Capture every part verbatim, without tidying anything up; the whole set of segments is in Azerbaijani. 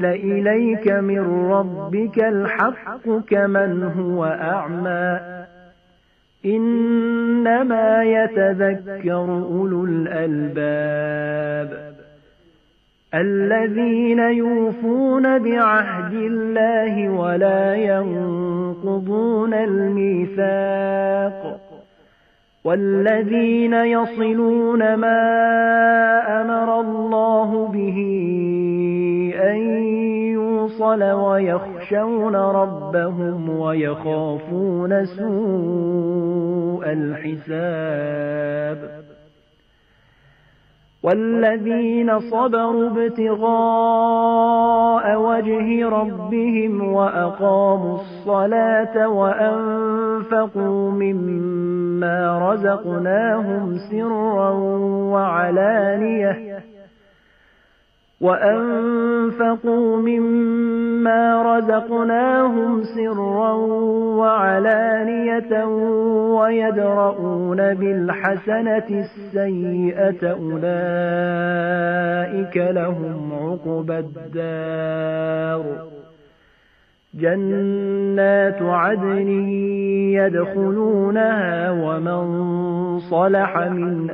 أنزل إليك من ربك الحق كمن هو أعمى إنما يتذكر أولو الألباب الذين يوفون بعهد الله ولا ينقضون الميثاق والذين يصلون ما أمر الله به أن يوصل ويخشون ربهم ويخافون سوء الحساب والذين صبروا ابتغاء وجه ربهم وأقاموا الصلاة وأنفقوا مما رزقناهم سرا وعلانية وأنفقوا مما رزقناهم سرا وعلانية ويدرؤون بالحسنة السيئة أولئك لهم عقبى الدار جنات عدن يدخلونها ومن صلح من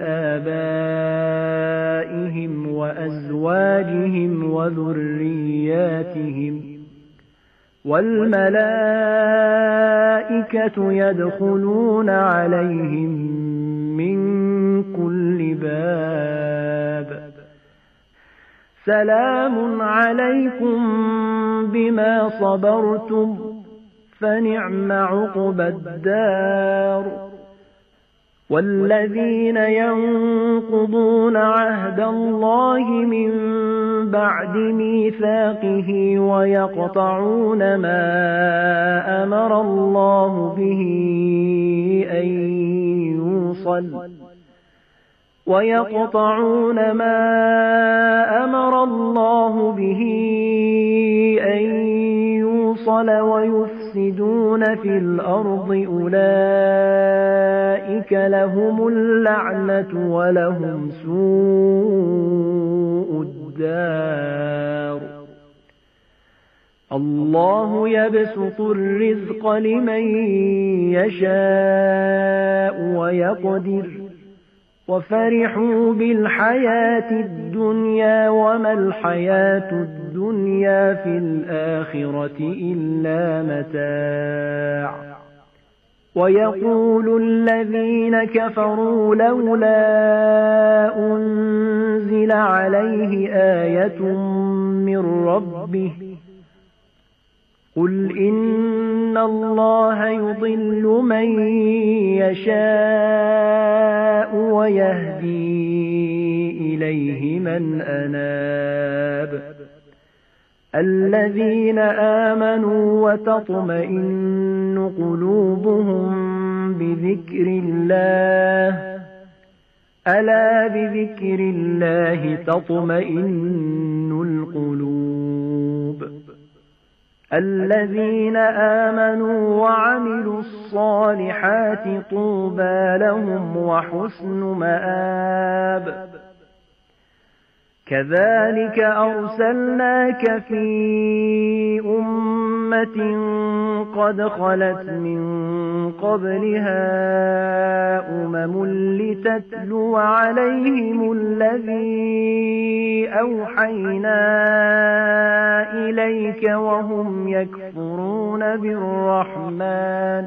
آبائهم وأزواجهم وذرياتهم والملائكة يدخلون عليهم من كل باب سلام عليكم بما صبرتم فنعم عقبى الدار والذين ينقضون عهد الله من بعد ميثاقه ويقطعون ما أمر الله به أن يوصل ويقطعون ما أمر الله به أن يوصل ويفسدون في الأرض أولئك لهم اللعنة ولهم سوء الدار الله يبسط الرزق لمن يشاء ويقدر وفرحوا بالحياة الدنيا وما الحياة الدنيا في الآخرة إلا متاع ويقول الذين كفروا لولا أنزل عليه آية من ربه قل إن الله يضل من يشاء ويهدي إليه من أناب الذين آمنوا وتطمئن قلوبهم بذكر الله ألا بذكر الله تطمئن القلوب الذين آمنوا وعملوا الصالحات طوبى لهم وحسن مآب كذلك أرسلناك في أمة قد خلت من قبلها أمم لتتلو عليهم الذي أوحينا إليك وهم يكفرون بالرحمن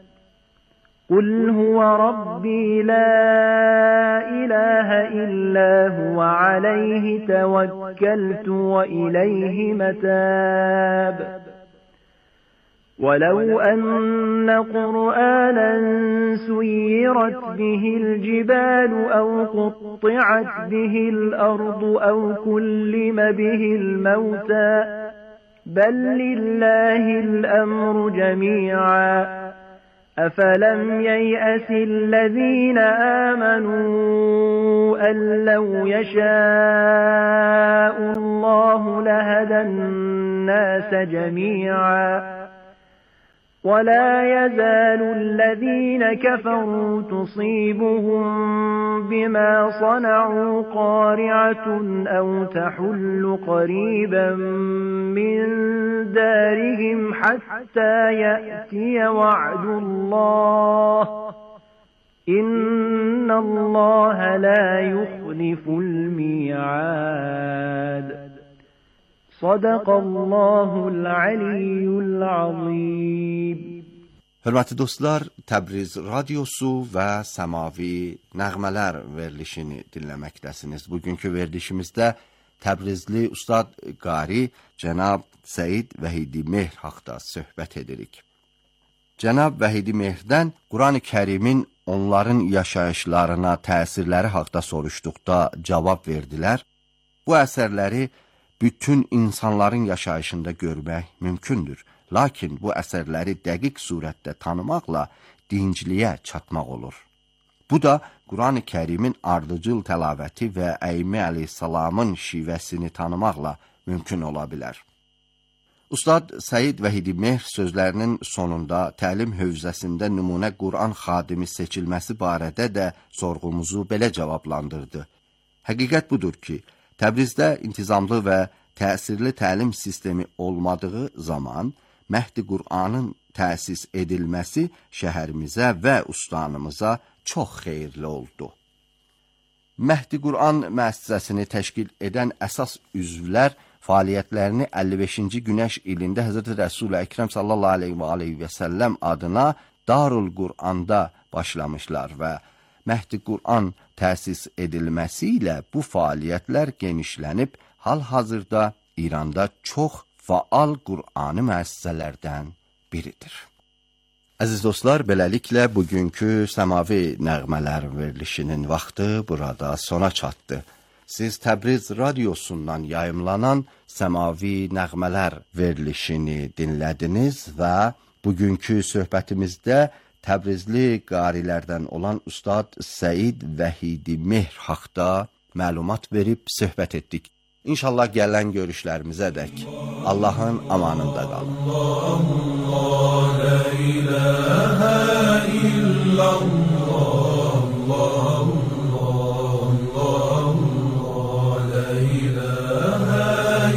قل هو ربي لا إله إلا هو عليه توكلت وإليه متاب ولو أن قرآنا سيرت به الجبال أو قطعت به الأرض أو كلم به الموتى بل لله الأمر جميعا أفلم ييأس الذين آمنوا أن لو يشاء الله لهدى الناس جميعا ولا يزال الذين كفروا تصيبهم بما صنعوا قارعة أو تحل قريبا من دارهم حتى يأتي وعد الله إن الله لا يخلف الميعاد صدق الله العلی العظیم. Hörmətli dostlar, Təbriz radiosu və səmavi nəğmələr verilişini dinləməkdəsiniz. Bugünkü verilişimizdə Təbrizli Ustad Qari Cənab Səid Vəhidi Mehr haqda söhbət edirik. Cənab Vəhidi Mehrdən Quran-ı Kərimin onların yaşayışlarına təsirləri haqda soruşduqda cavab verdilər. Bu əsərləri bütün insanların yaşayışında görmək mümkündür. Lakin bu əsərləri dəqiq surətdə tanımaqla dincliyə çatmaq olur. Bu da Quran-ı Kərimin ardıcıl təlavəti və Əymə əleyhissalamın şivəsini tanımaqla mümkün ola bilər. Ustad Səid Vəhidi Mehr sözlərinin sonunda təlim hövzəsində nümunə Quran xadimi seçilməsi barədə də sorğumuzu belə cavablandırdı. Həqiqət budur ki, Təbrizdə intizamlı və təsirli təlim sistemi olmadığı zaman Məhdi Qur'anın təsis edilməsi şəhərimizə və ustanımıza çox xeyirli oldu. Məhdi Qur'an müəssisəsini təşkil edən əsas üzvlər fəaliyyətlərini əlli beşinci günəş ilində Həzrəti Rəsul-i Əkrəm sallallahu aleyhi və səlləm adına Darul Qur'anda başlamışlar və Məhdi Qur'an təsis edilməsi ilə bu fəaliyyətlər genişlənib, hal-hazırda İranda çox faal Qur'ani müəssisələrdən biridir. Əziz dostlar, beləliklə bugünkü səmavi nəğmələr verilişinin vaxtı burada sona çatdı. Siz Təbriz radiosundan yayımlanan səmavi nəğmələr verilişini dinlədiniz və bugünkü söhbətimizdə Təbrizli qarilərdən olan Ustad Səid Vəhidi Mehr haqda məlumat verib söhbət etdik. İnşallah gələn görüşlərimizə dək Allahın amanında qalın. Allah, la ilahə illallah, la ilahə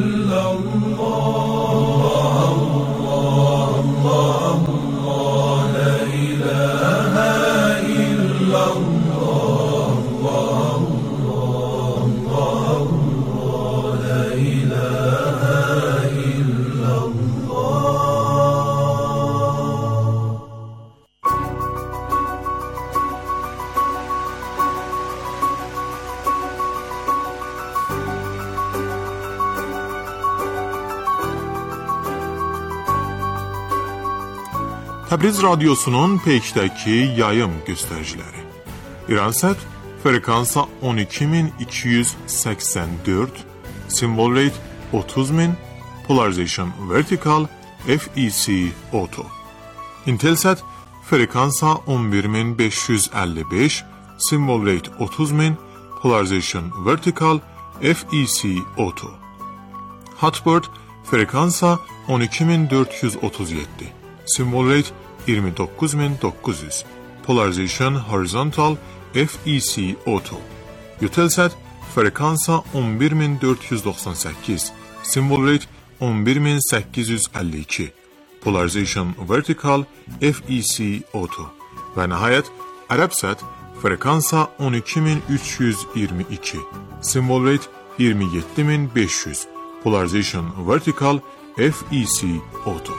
Təbriz radiosunun peykdəki yayım göstəriciləri. İransət frekansa on iki min iki yüz səksən dörd, symbol rate otuz min, polarization vertical, F E C auto. Intelsat frekansa on bir min beş yüz əlli beş, symbol rate otuz min, polarization vertical, F E C auto. Hotbird frekansa on iki min dörd yüz otuz yeddi, symbol rate iyirmi doqquz min doqquz yüz, polarization horizontal, F E C auto. Eutelsat frekansa on bir min dörd yüz doxsan səkkiz, symbol rate on bir min səkkiz yüz əlli iki, polarization vertical, F E C auto. Və nəhayət Arabsat frekansa on iki min üç yüz iyirmi iki, symbol rate iyirmi yeddi min beş yüz, polarization vertical, F E C auto.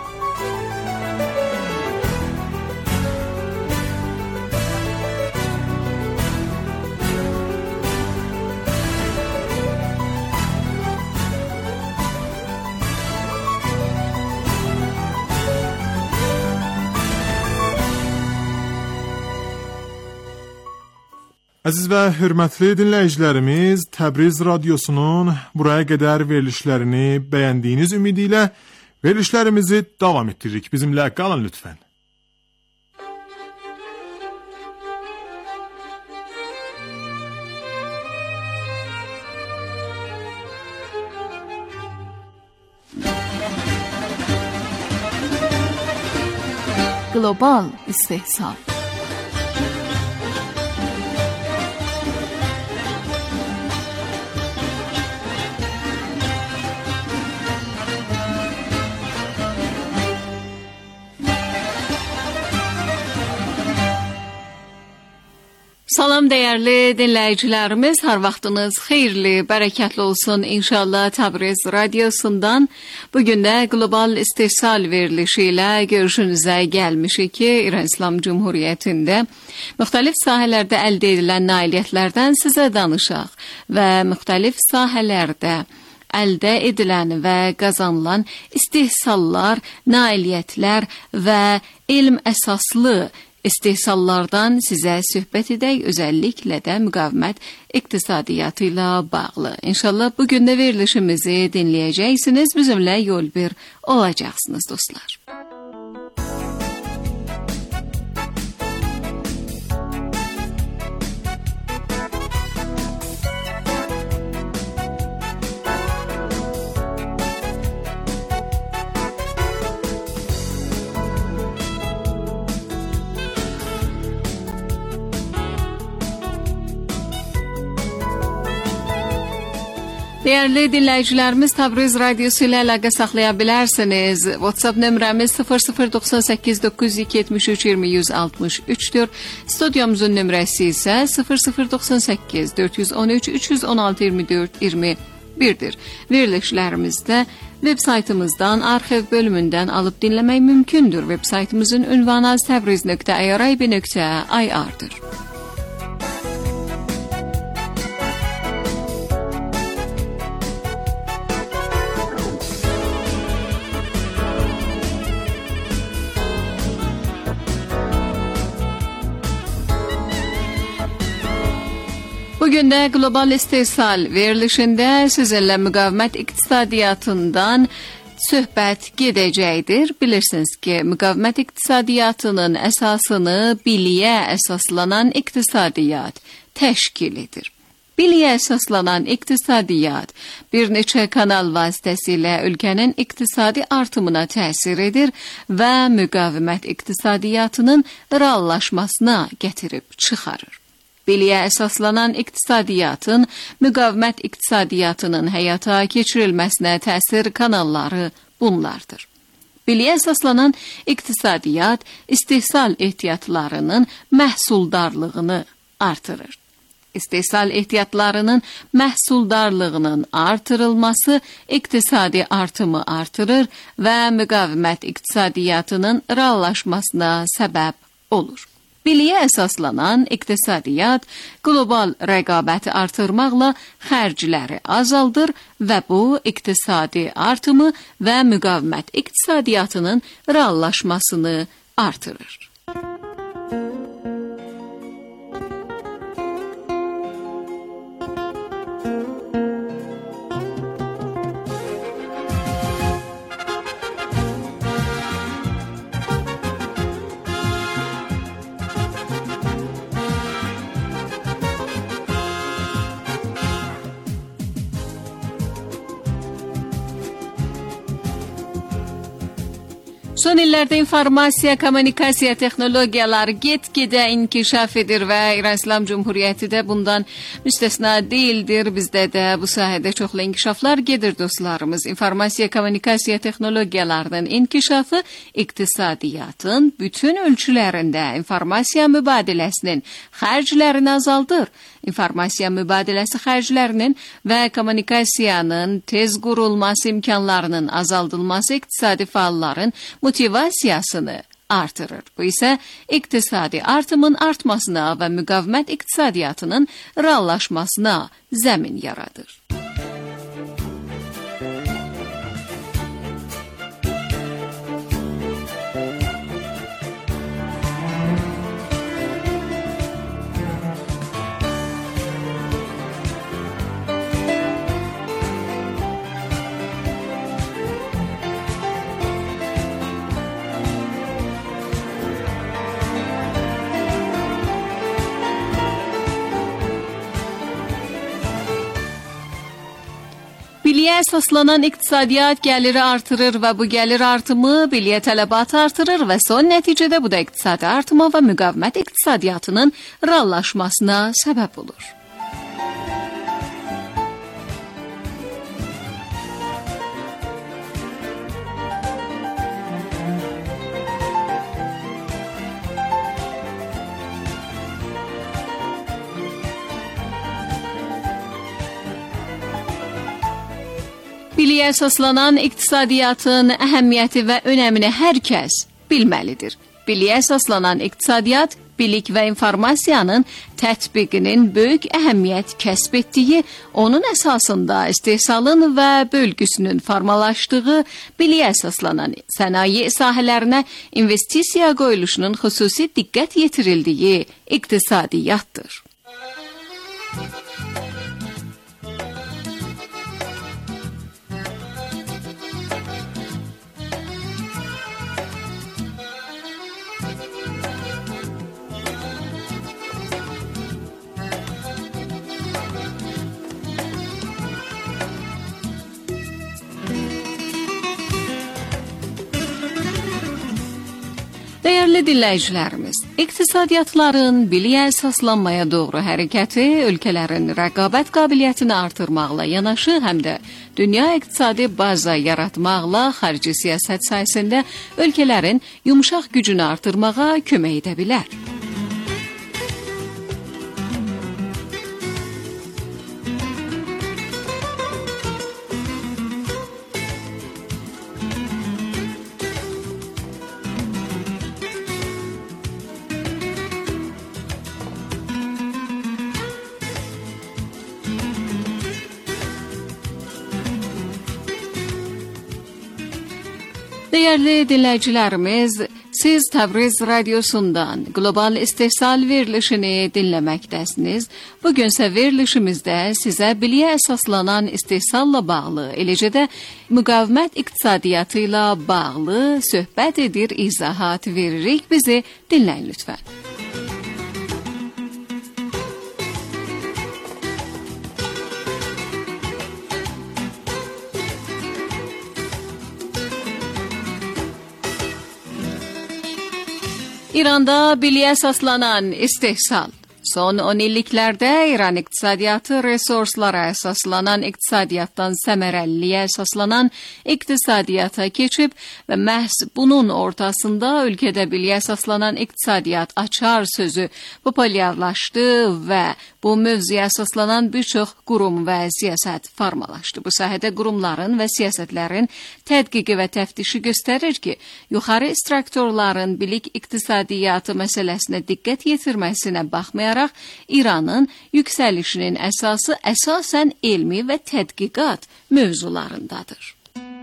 Əziz və hörmətli dinləyicilərimiz, Təbriz radiosunun buraya qədər verilişlərini bəyəndiyiniz ümidi ilə verilişlərimizi davam etdiririk. Bizimlə qalın lütfən. Global istehsal. Salam dəyərli dinləyicilərimiz, hər vaxtınız xeyirli, bərəkətli olsun inşallah. Təbriz radiosundan bugün də Global istehsal verilişi ilə görüşünüzə gəlmişik ki, İran İslam Cumhuriyyətində müxtəlif sahələrdə əldə edilən nailiyyətlərdən sizə danışaq və müxtəlif sahələrdə əldə edilən və qazanılan istehsallar, nailiyyətlər və elm əsaslı istehsallardan sizə söhbət edək, özəlliklə də müqavimət iqtisadiyyatı ilə bağlı. İnşallah bugün də verilişimizi dinləyəcəksiniz, bizimlə yol bir olacaqsınız dostlar. Değerli dinləyicilərimiz, Təbriz radiosu ilə əlaqə saxlaya bilərsiniz. WhatsApp nömrəmiz sıfır sıfır doxsan səkkiz doqquz yüz yetmiş üç iyirmi yüz altmış üçdür. Studiyomuzun nömrəsi isə sıfır sıfır doxsan səkkiz dörd yüz on üç üç yüz on altı iyirmi dörd iyirmi birdir. Verilişlərimizdə web saytımızdan arxiv bölümündən alıb dinləmək mümkündür. Web saytımızın ünvanı təbriz nöqtə irib nöqtə ir'dir. Bugün də Global istehsal verilişində sizinlə müqavimət iqtisadiyyatından söhbət gedəcəkdir. Bilirsiniz ki, müqavimət iqtisadiyyatının əsasını biliyə əsaslanan iqtisadiyyat təşkil edir. Biliyə əsaslanan iqtisadiyyat bir neçə kanal vasitəsilə ölkənin iqtisadi artımına təsir edir və müqavimət iqtisadiyyatının reallaşmasına gətirib çıxarır. Biliyə əsaslanan iqtisadiyyatın müqavimət iqtisadiyyatının həyata keçirilməsinə təsir kanalları bunlardır. Biliyə əsaslanan iqtisadiyyat istehsal ehtiyatlarının məhsuldarlığını artırır. İstehsal ehtiyatlarının məhsuldarlığının artırılması iqtisadi artımı artırır və müqavimət iqtisadiyyatının reallaşmasına səbəb olur. Biliyə əsaslanan iqtisadiyyat qlobal rəqabəti artırmaqla xərcləri azaldır və bu iqtisadi artımı və müqavimət iqtisadiyyatının reallaşmasını artırır. Son illərdə informasiya, kommunikasiya texnologiyaları get-gedə inkişaf edir və İran İslam Cumhuriyyəti də bundan müstəsna deyildir. Bizdə də bu sahədə çoxlu inkişaflar gedir dostlarımız. İnformasiya, kommunikasiya texnologiyalarının inkişafı iqtisadiyyatın bütün ölçülərində informasiya mübadiləsinin xərclərini azaldır. İnformasiya mübadiləsi xərclərinin və kommunikasiyanın tez qurulması imkanlarının azaldılması iqtisadi fəalların motivasiyasını artırır. Bu isə iqtisadi artımın artmasına və müqavimət iqtisadiyyatının reallaşmasına zəmin yaradır. Biliyə əsaslanan iqtisadiyyat gəliri artırır və bu gəlir artımı biliyə tələbatı artırır və son nəticədə bu da iqtisadi artıma və müqavimət iqtisadiyyatının reallaşmasına səbəb olur. Biliyə əsaslanan iqtisadiyyatın əhəmiyyəti və önəmini hər kəs bilməlidir. Biliyə əsaslanan iqtisadiyyat, bilik və informasiyanın tətbiqinin böyük əhəmiyyət kəsb etdiyi, onun əsasında istehsalın və bölgüsünün formalaşdığı, biliyə əsaslanan sənaye sahələrinə investisiya qoyuluşunun xüsusi diqqət yetirildiyi iqtisadiyyatdır. Dəyərli dinləyicilərimiz, iqtisadiyyatların biliyə əsaslanmaya doğru hərəkəti ölkələrin rəqabət qabiliyyətini artırmaqla yanaşı, həm də dünya iqtisadi baza yaratmaqla xarici siyasət sayəsində ölkələrin yumşaq gücünü artırmağa kömək edə bilər. Dəyərli dinləyicilərimiz, siz Təbriz Radiosundan Qlobal İstehsal verilişini dinləməkdəsiniz. Bugünsə verilişimizdə sizə biliyə əsaslanan istehsalla bağlı, eləcə də müqavimət iqtisadiyyatı ilə bağlı söhbət edir, izahat veririk. Bizi dinləyin lütfən. İranda biliyə əsaslanan istehsal. Son on illiklərdə İran iqtisadiyyatı resurslara əsaslanan iqtisadiyyatdan səmərəliliyə əsaslanan iqtisadiyyata keçib və məhz bunun ortasında ölkədə biliyə əsaslanan iqtisadiyyat açar sözü populyarlaşdı və bu mövzuya əsaslanan bir çox qurum və siyasət formalaşdı. Bu sahədə qurumların və siyasətlərin tədqiqi və təftişi göstərir ki, yuxarı strukturların bilik iqtisadiyyatı məsələsinə diqqət yetirməsinə baxmayaraq, İranın yüksəlişinin əsası əsasən elmi və tədqiqat mövzularındadır.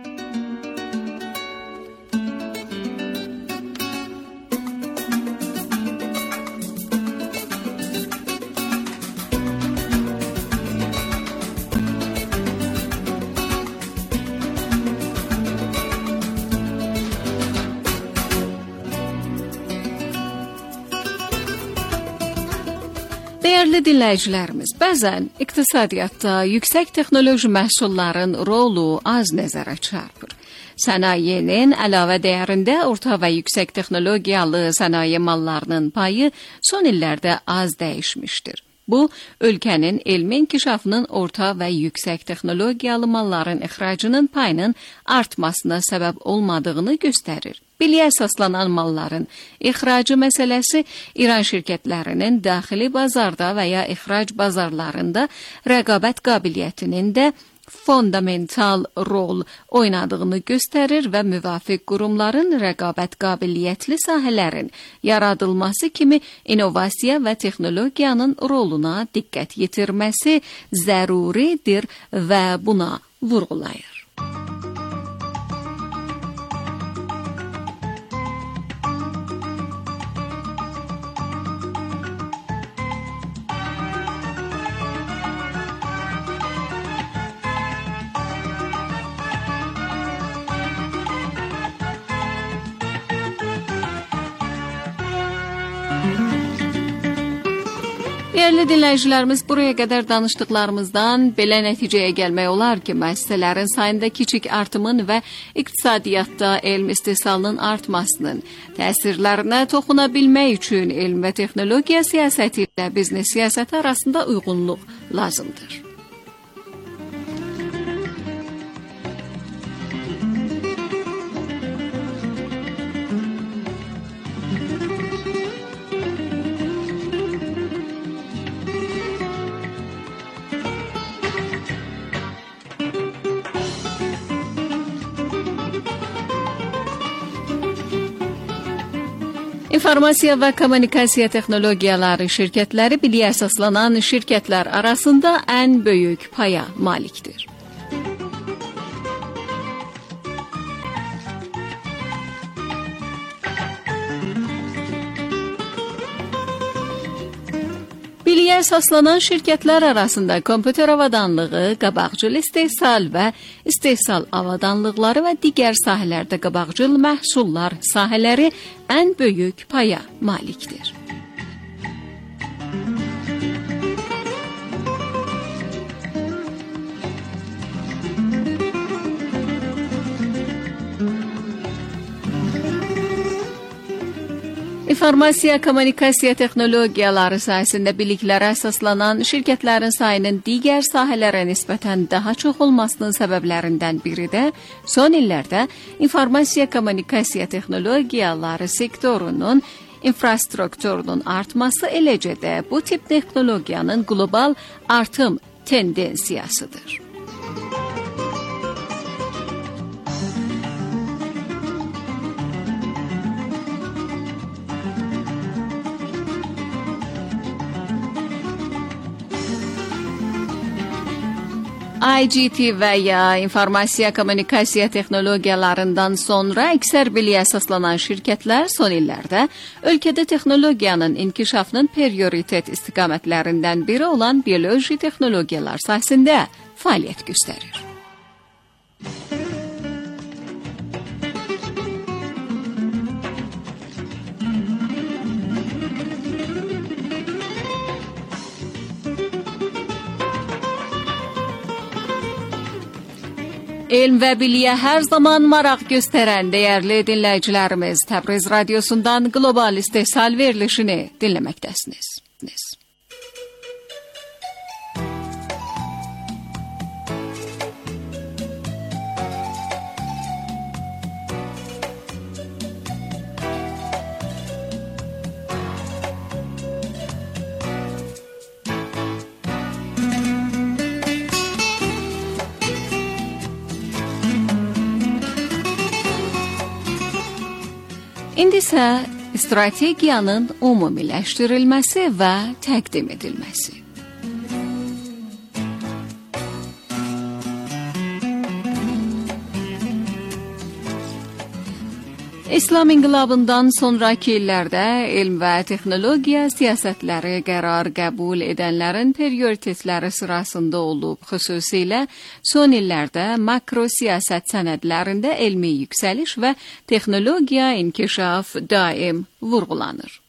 Dəyərli dinləyicilərimiz, bəzən iqtisadiyyatda yüksək texnoloji məhsulların rolu az nəzərə çarpır. Sənayenin əlavə dəyərində orta və yüksək texnologiyalı sənaye mallarının payı son illərdə az dəyişmişdir. Bu, ölkənin elmi inkişafının orta və yüksək texnologiyalı malların ixracının payının artmasına səbəb olmadığını göstərir. Biliyə əsaslanan malların ixracı məsələsi İran şirkətlərinin daxili bazarda və ya ixrac bazarlarında rəqabət qabiliyyətinin də fundamental rol oynadığını göstərir və müvafiq qurumların rəqabət qabiliyyətli sahələrin yaradılması kimi innovasiya və texnologiyanın roluna diqqət yetirməsi zəruridir və buna vurğulayır. Değerli dinləyicilərimiz, buraya qədər danışdıqlarımızdan belə nəticəyə gəlmək olar ki, müəssisələrin sayında kiçik artımın və iqtisadiyyatda elm istehsalının artmasının təsirlərinə toxuna bilmək üçün elm və texnologiya siyasəti ilə biznes siyasəti arasında uyğunluq lazımdır. İnformasiya və kommunikasiya texnologiyaları şirkətləri biliyə əsaslanan şirkətlər arasında ən böyük paya malikdir. Biliyə əsaslanan şirkətlər arasında kompüter avadanlığı, qabaqcıl istehsal və istehsal avadanlıqları və digər sahələrdə qabaqcıl məhsullar sahələri ən böyük paya malikdir. İnformasiya, kommunikasiya texnologiyaları sahəsində biliklərə əsaslanan şirkətlərin sayının digər sahələrə nisbətən daha çox olmasının səbəblərindən biri də son illərdə informasiya, kommunikasiya texnologiyaları sektorunun infrastrukturunun artması, eləcə də bu tip texnologiyanın qlobal artım tendensiyasıdır. I G T və ya informasiya kommunikasiya texnologiyalarından sonra əksər biliyə əsaslanan şirkətlər son illərdə ölkədə texnologiyanın inkişafının prioritet istiqamətlərindən biri olan bioloji texnologiyalar sahəsində fəaliyyət göstərir. Elm və biliyə hər zaman maraq göstərən dəyərli dinləyicilərimiz, Təbriz Radiosundan qlobal istehsal verilişini dinləməkdəsiniz. İndi isə strategiyanın ümumiləşdirilməsi və təqdim edilməsi. İslam inqilabından sonraki illərdə elm və texnologiya siyasətləri qərar qəbul edənlərin prioritetləri sırasında olub, xüsusilə son illərdə makro siyasət sənədlərində elmi yüksəliş və texnologiya inkişaf daim vurğulanır.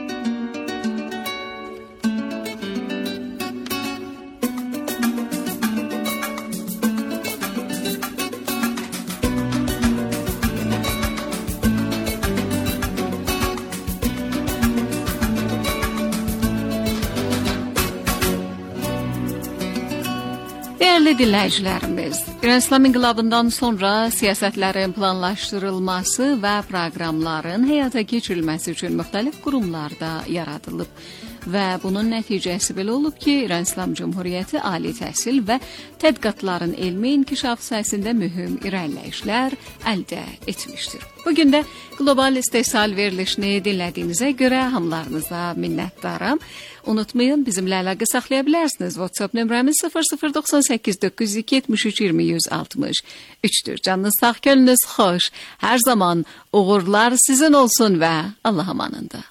Dəyərli dinləyicilərimiz, İran İslam inqilabından sonra siyasətlərin planlaşdırılması və proqramların həyata keçirilməsi üçün müxtəlif qurumlarda yaradılıb və bunun nəticəsi belə olub ki, İran İslam Cumhuriyyəti ali təhsil və tədqiqatların elmi inkişaf sahəsində mühüm irəliləyişlər əldə etmişdir. Bugün də qlobal istehsal verilişini dinlədiyinizə görə hamılarınıza minnətdaram. Unutmayın, bizimlə əlaqə saxlaya bilərsiniz. WhatsApp nömrəmiz sıfır sıfır doxsan səkkiz doqquz yüz iki yetmiş üç iyirmi yüz altmış üçdür. Canınız sağ, gönlünüz xoş. Hər zaman uğurlar sizin olsun və Allah amanında.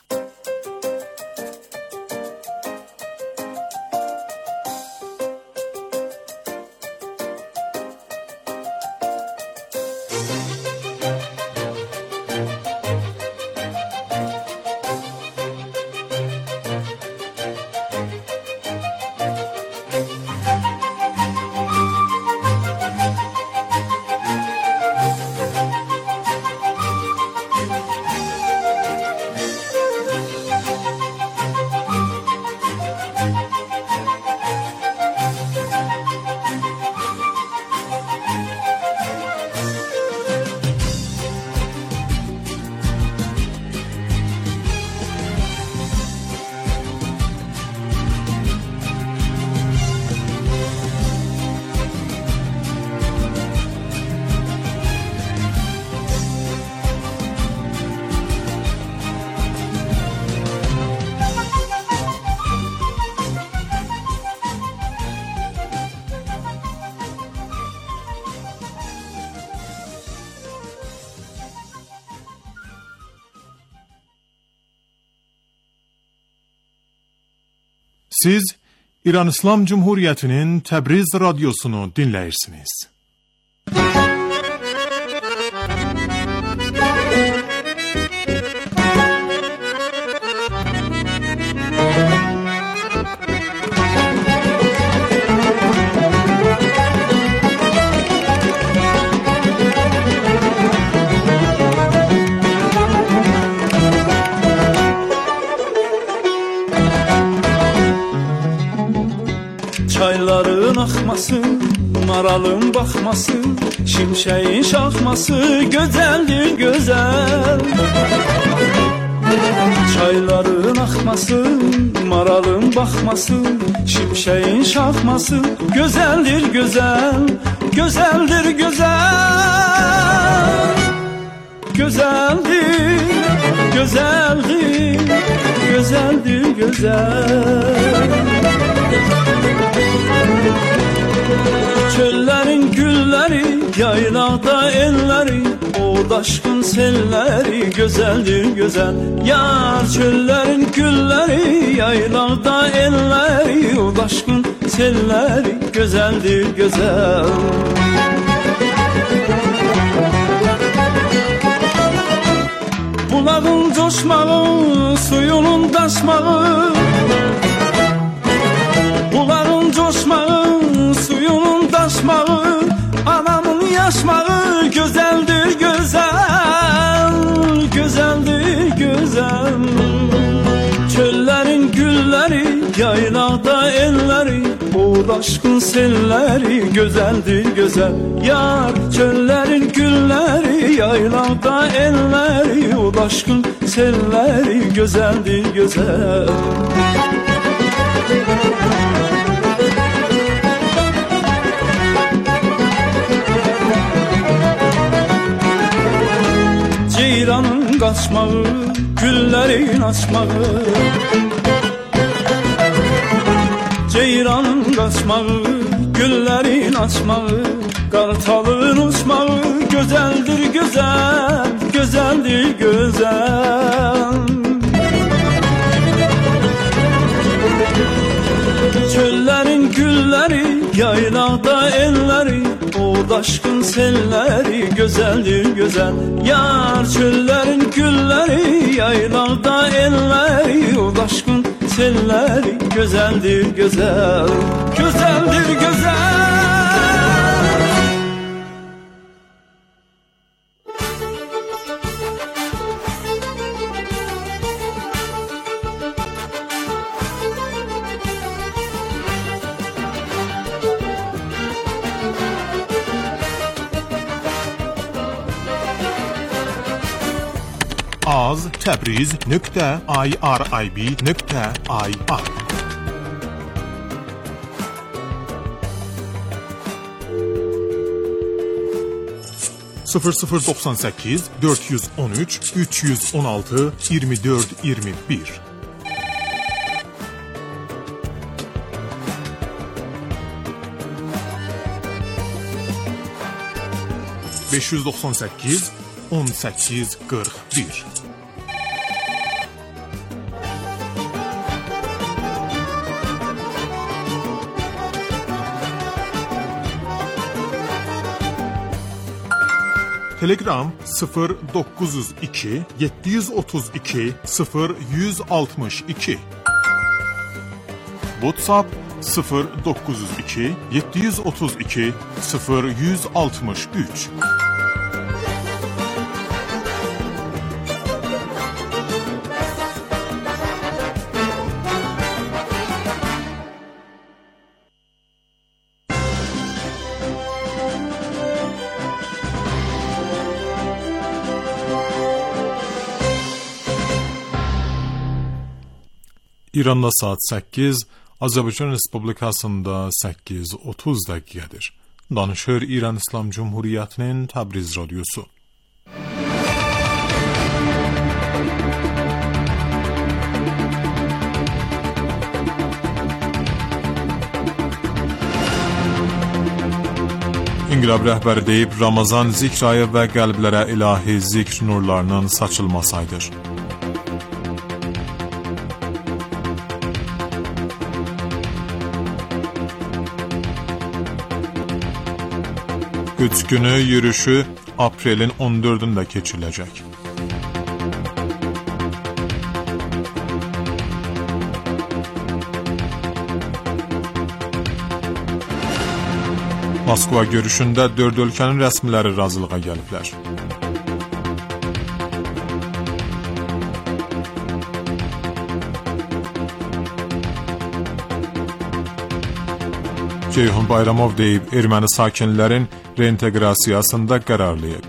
Siz İran İslam Cumhuriyeti'nin Təbriz radyosunu dinləyirsiniz. Çayların akması, maralın bakması, şimşeğin şakması güzeldir güzel. Çayların akması, maralın bakması, şimşeğin şakması güzeldir güzel, güzeldir güzel. Güzeldir, güzeldir, güzeldir güzel. Çöllerin gülleri, yaylaqda elleri, o daşkın selleri güzeldir güzel. Yar çöllerin gülleri, yaylaqda elleri, o daşkın selleri güzeldir güzel. Bulağın coşmağı, suyunun daşmağı, bulağın coşmağı, suyunun daşmağı, anamın yaşmağı güzeldir güzel, güzeldir güzel. Çöllerin gülleri, yaylaqda elleri, o daşkın selleri güzeldir güzel. Yar çöllerin gülleri, yaylaqda elleri, o daşkın selleri güzeldir güzel. Ceyranın kaçmağı, güllerin açmağı, ceyranın kaçmağı, güllerin açmağı, kartalın uçmağı güzeldir güzel, güzeldir güzel. Çöllerin gülleri, yaylaqda elleri, o daşkın selleri güzeldir güzel. Yar çöllerin gülleri, yaylaqda elleri, o daşkın selleri güzeldir güzel, güzeldir güzel. az təbriz nöqtə irib nöqtə ir sıfır sıfır doksan səkkiz dörd yüz on üç üç yüz on altı iyirmi dörd iyirmi bir beş yüz doksan səkkiz on səkkiz qırx bir Telegram sıfır dokuz yüz iki yeddi yüz otuz iki sıfır yüz altmış iki WhatsApp sıfır dokuz yüz iki yeddi yüz otuz iki sıfır yüz altmış üç İranda saat səkkiz, Azərbaycan Respublikasında səkkiz otuz dəqiqədir. Danışır İran İslam Cumhuriyetinin Təbriz Radyosu. İnqilab rəhbəri deyib, Ramazan zikr ayı və qəlblərə ilahi zikr nurlarının saçılmasaydır. Quds günü yürüyüşü aprelin on dördündə keçiriləcək. Moskva görüşündə dörd ölkənin rəsmiləri razılığa gəliblər. Ceyhun Bayramov deyib, erməni sakinlərin reinteqrasiyasında qərarlıyıq.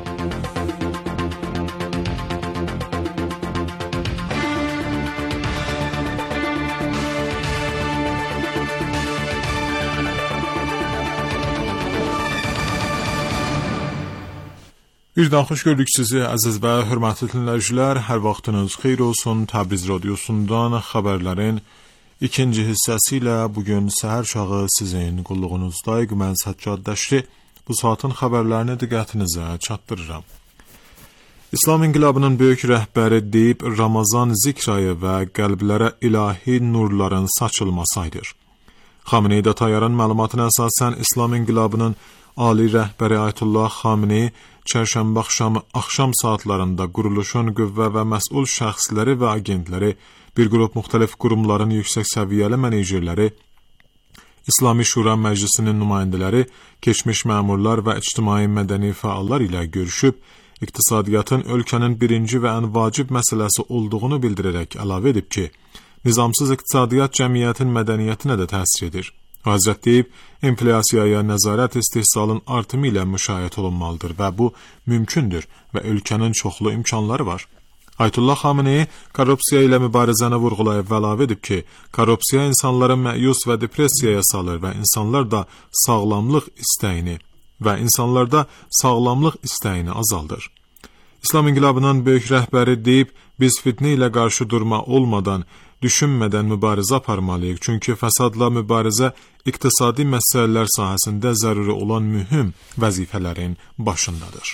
Bir daha xoş gördük sizi əziz və hörmətli dinləyicilər. Hər vaxtınız xeyir olsun. Təbriz radiosundan xəbərlərin ikinci hissəsi ilə bugün səhər çağı sizin qulluğunuzdayıq. Mən Səccad Dəşri bu saatın xəbərlərini diqqətinizə çatdırıram. İslam inqilabının böyük rəhbəri deyib, Ramazan zikr ayı və qəlblərə ilahi nurların saçılması ayıdır. Xameneyi Datayarın məlumatına əsasən İslam inqilabının Ali rəhbəri Ayətullah Xameneyi çərşənbə axşamı axşam saatlarında quruluşun qüvvə və məsul şəxsləri və agentləri, bir qrup müxtəlif qurumların yüksək səviyyəli menecerləri, İslami Şura Məclisinin nümayəndələri, keçmiş məmurlar və ictimai mədəni fəallar ilə görüşüb, iqtisadiyyatın ölkənin birinci və ən vacib məsələsi olduğunu bildirərək əlavə edib ki, nizamsız iqtisadiyyat cəmiyyətin mədəniyyətinə də təsir edir. Hazret deyib, enflasiyaya nəzarət istehsalın artımı ilə müşahidə olunmalıdır və bu mümkündür və ölkənin çoxlu imkanları var. Ayətullah Xameneyi korrupsiya ilə mübarizəni vurğulayıb və əlavə edib ki, korrupsiya insanları məyus və depressiyaya salır və insanlarda sağlamlıq istəyini və insanlarda sağlamlıq istəyini azaldır. İslam inqilabının böyük rəhbəri deyib, biz fitnə ilə qarşı durma olmadan, düşünmədən mübarizə aparmalıyıq, çünki fəsadla mübarizə iqtisadi məsələlər sahəsində zəruri olan mühüm vəzifələrin başındadır.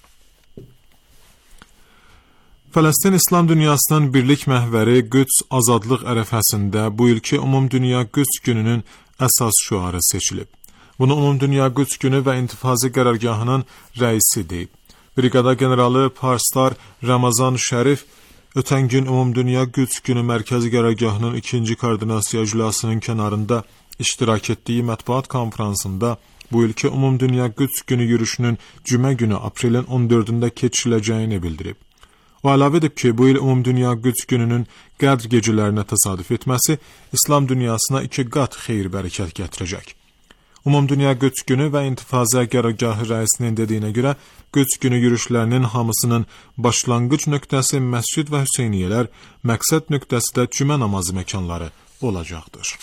Fələstin İslam dünyasının birlik məhvəri Qüds azadlıq ərəfəsində bu ilki Umumdünya Qüds gününün əsas şüarı seçilib. Bunu Umumdünya Qüds günü və İntifazi qərargahının rəisi deyib. Brigada generalı Parslar Ramazan Şərif ötən gün Umumdünya Qüds günü mərkəzi qərargahının ikinci koordinasiya iclasının kənarında iştirak etdiyi mətbuat konferansında bu ilki Umumdünya Qüds günü yürüyüşünün cümə günü aprelin on dördündə keçiriləcəyini bildirib. O əlavə edib ki, bu il Umumdünya Qüds gününün Qədr gecələrinə təsadüf etməsi İslam dünyasına iki qat xeyir bərəkət gətirəcək. Umumdünya Qüds günü və İntifazə qərargahı rəisinin dediyinə görə, Qüds günü yürüyüşlərinin hamısının başlanğıc nöqtəsi məscid və Hüseyniyələr, məqsəd nöqtəsi də cümə namazı məkanları olacaqdır.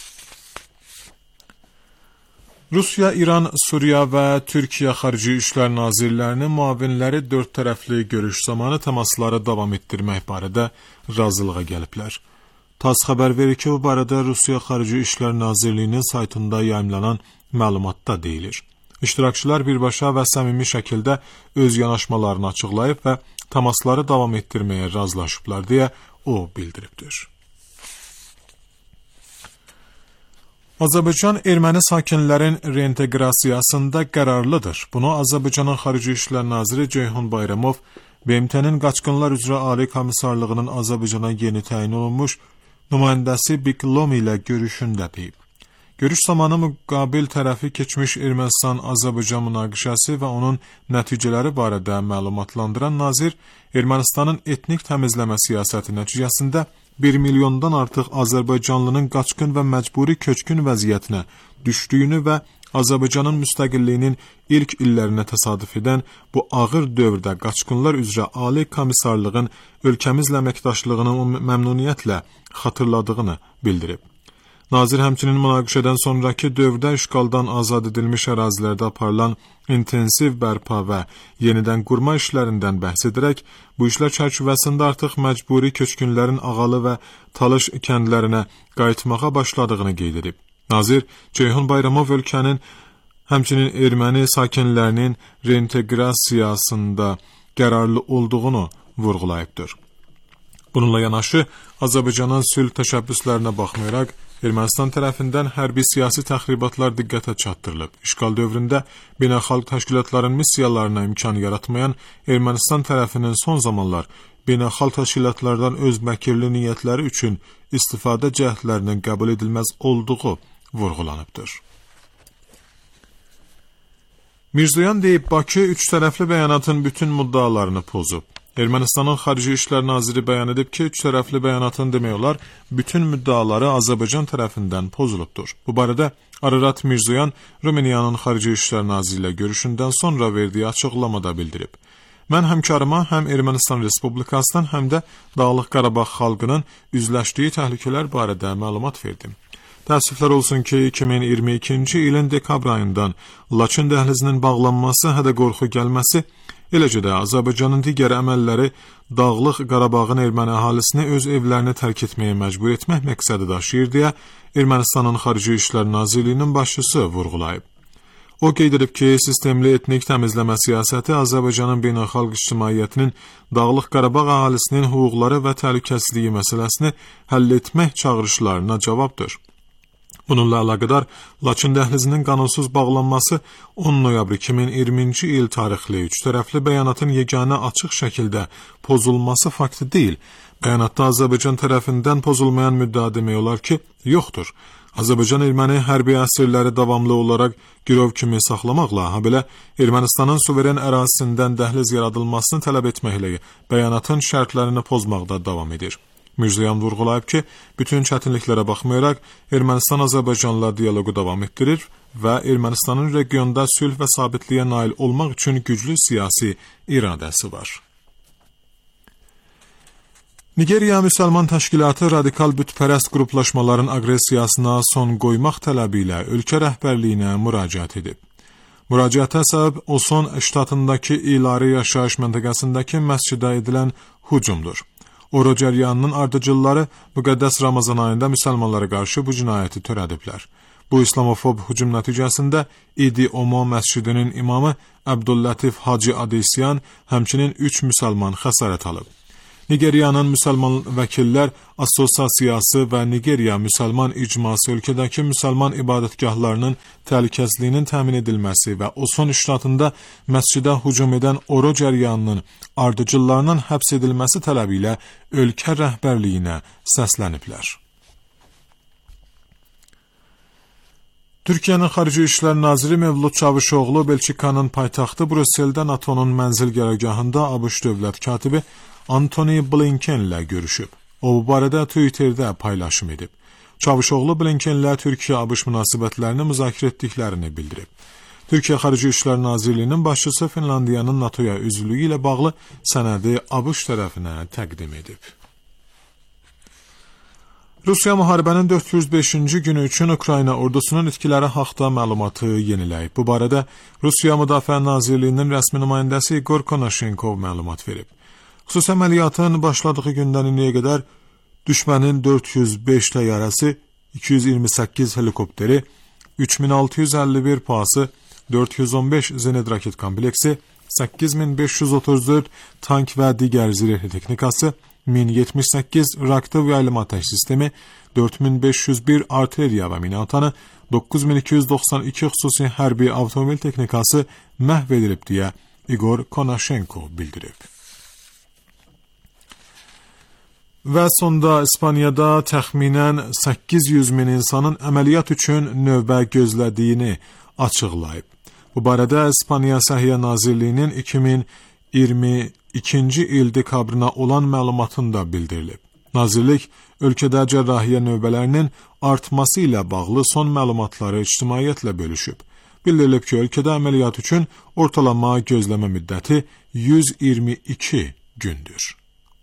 Rusiya, İran, Suriya və Türkiyə Xarici İşlər Nazirlərinin müavinləri dörd tərəfli görüş zamanı təmasları davam etdirmək barədə razılığa gəliblər. TASS xəbər verir ki, bu barədə Rusiya Xarici İşlər Nazirliyinin saytında yayımlanan məlumatda deyilir. İştirakçılar birbaşa və səmimi şəkildə öz yanaşmalarını açıqlayıb və təmasları davam etdirməyə razılaşıblar deyə o bildiribdir. Azərbaycan erməni sakinlərin reinteqrasiyasında qərarlıdır. Bunu Azərbaycanın Xarici İşlər Naziri Ceyhun Bayramov B M T-nin Qaçqınlar üzrə Ali Komissarlığının Azərbaycana yeni təyin olunmuş nümayəndəsi Biklom ilə görüşündə deyib. Görüş zamanı müqabil tərəfi keçmiş Ermənistan-Azərbaycan münaqişəsi və onun nəticələri barədə məlumatlandıran nazir, Ermənistanın etnik təmizləmə siyasəti nəticəsində bir milyondan artıq Azərbaycanlının qaçqın və məcburi köçkün vəziyyətinə düşdüyünü və Azərbaycanın müstəqilliyinin ilk illərinə təsadüf edən bu ağır dövrdə Qaçqınlar üzrə Ali Komissarlığın ölkəmizlə əməkdaşlığını məmnuniyyətlə xatırladığını bildirib. Nazir həmçinin münaqişədən sonraki dövrdə işğaldan azad edilmiş ərazilərdə aparılan intensiv bərpa və yenidən qurma işlərindən bəhs edərək, bu işlər çərçivəsində artıq məcburi köçkünlərin Ağalı və Talış kəndlərinə qayıtmağa başladığını qeyd edib. Nazir Ceyhun Bayramov ölkənin həmçinin erməni sakinlərinin reinteqrasiyasında qərarlı olduğunu vurğulayıbdır. Bununla yanaşı, Azərbaycanın sülh təşəbbüslərinə baxmayaraq, Ermənistan tərəfindən hərbi siyasi təxribatlar diqqətə çatdırılıb. İşğal dövründə beynəlxalq təşkilatların missiyalarına imkan yaratmayan Ermənistan tərəfinin son zamanlar beynəlxalq təşkilatlardan öz məkirli niyyətləri üçün istifadə cəhdlərinin qəbul edilməz olduğu vurğulanıbdır. Mirzoyan deyib, Bakı üç tərəfli bəyanatın bütün müddalarını pozub. Ermənistanın Xarici İşlər Naziri bəyan edib ki, üç tərəfli bəyanatın demək olar, bütün müddaları Azərbaycan tərəfindən pozulubdur. Bu barədə Ararat Mirzoyan Rumıniyanın Xarici İşlər Naziri ilə görüşündən sonra verdiyi açıqlamada bildirib. Mən həmkarıma həm Ermənistan Respublikasından, həm də Dağlıq Qarabağ xalqının üzləşdiyi təhlükələr barədə məlumat verdim. Təəssüflər olsun ki, iki min iyirmi ikinci ilin dekabr ayından Laçın dəhlizinin bağlanması, hədə qorxu gəlməsi, eləcə də Azərbaycanın digər əməlləri Dağlıq Qarabağın erməni əhalisini öz evlərini tərk etməyə məcbur etmək məqsədi daşıyır deyə Ermənistanın Xarici İşlər Nazirliyinin başçısı vurğulayıb. O qeyd edib ki, sistemli etnik təmizləmə siyasəti Azərbaycanın beynəlxalq ictimaiyyətinin Dağlıq Qarabağ əhalisinin hüquqları və təhlükəsizliyi məsələsini həll etmək çağırışlarına cavabdır. Bununla əlaqədar Laçın dəhlizinin qanunsuz bağlanması on noyabr iki min iyirminci il tarixli üç tərəfli bəyanatın yeganə açıq şəkildə pozulması faktı deyil. Bəyanatda Azərbaycan tərəfindən pozulmayan müddəa demək olar ki, yoxdur. Azərbaycan erməni hərbi əsirləri davamlı olaraq girov kimi saxlamaqla, habelə Ermənistanın suveren ərazisindən dəhliz yaradılmasını tələb etməklə bəyanatın şərtlərini pozmaqda davam edir. Mirzoyan vurğulayıb ki, bütün çətinliklərə baxmayaraq Ermənistan-Azərbaycanla dialoqu davam etdirir və Ermənistanın regionda sülh və sabitliyə nail olmaq üçün güclü siyasi iradəsi var. Nigeriya Müsəlman Təşkilatı radikal bütpərəst qruplaşmaların aqressiyasına son qoymaq tələbi ilə ölkə rəhbərliyinə müraciət edib. Müraciətə səbəb Osun ştatındakı İlari yaşayış məntəqəsindəki məscidə edilən hücumdur. Oro cəryanının ardıcılları müqəddəs Ramazan ayında müsəlmanlara qarşı bu cinayəti törədiblər. Bu islamofob hücum nəticəsində İdi Omo məscidinin imamı Əbdüllətif Hacı Adisyan, həmçinin üç müsəlman xəsarət alıb. Nigeriyanın müsəlman vəkillər Assosiasiyası və Nigeriya Müsəlman İcması ölkədəki müsəlman ibadətgahlarının təhlükəsizliyinin təmin edilməsi və Osun ştatında məscidə hücum edən Oro cəryanının ardıcıllarının həbs edilməsi tələbi ilə ölkə rəhbərliyinə səsləniblər. Türkiyənin Xarici İşlər Naziri Mevlud Çavuşoğlu Belçikanın paytaxtı Brüsseldə NATO'nun mənzil qərargahında ABŞ dövlət katibi Antony Blinken ilə görüşüb. O, bu barədə Twitterdə paylaşım edib. Çavuşoğlu Blinkenlə Türkiyə-ABŞ münasibətlərini müzakirə etdiklərini bildirib. Türkiyə Xarici İşlər Nazirliyinin başçısı Finlandiyanın NATO'ya üzvlüyü ilə bağlı sənədi ABŞ tərəfinə təqdim edib. Rusiya müharibənin dörd yüz beşinci günü üçün Ukrayna ordusunun itkiləri haqda məlumatı yeniləyib. Bu barədə Rusiya Müdafiə Nazirliyinin rəsmi nümayəndəsi Igor Konashenkov məlumat verib. Xüsusi əməliyyatın başladığı gündən indiyə qədər düşmənin dörd yüz beş təyyarəsi, iki yüz iyirmi səkkiz helikopteri, üç min altı yüz əlli bir pası, dörd yüz on beş zenit raket kompleksi, səkkiz min beş yüz otuz dörd tank və digər zirehli texnikası, min yetmiş səkkiz reaktiv yaylım atəş sistemi, dörd min beş yüz bir artilleriya və minatanı, doqquz min iki yüz doxsan iki xüsusi hərbi avtomobil texnikası məhv edilib deyə Igor Konashenko bildirib. Və sonda İspaniyada təxminən səkkiz yüz min insanın əməliyyat üçün növbə gözlədiyini açıqlayıb. Bu barədə İspaniya Səhiyyə Nazirliyinin iki min iyirmi ikinci il dekabrına olan məlumatında bildirilib. Nazirlik, ölkədə cərrahiyyə növbələrinin artması ilə bağlı son məlumatları ictimaiyyətlə bölüşüb. Bildirilib ki, ölkədə əməliyyat üçün ortalama gözləmə müddəti yüz iyirmi iki gündür.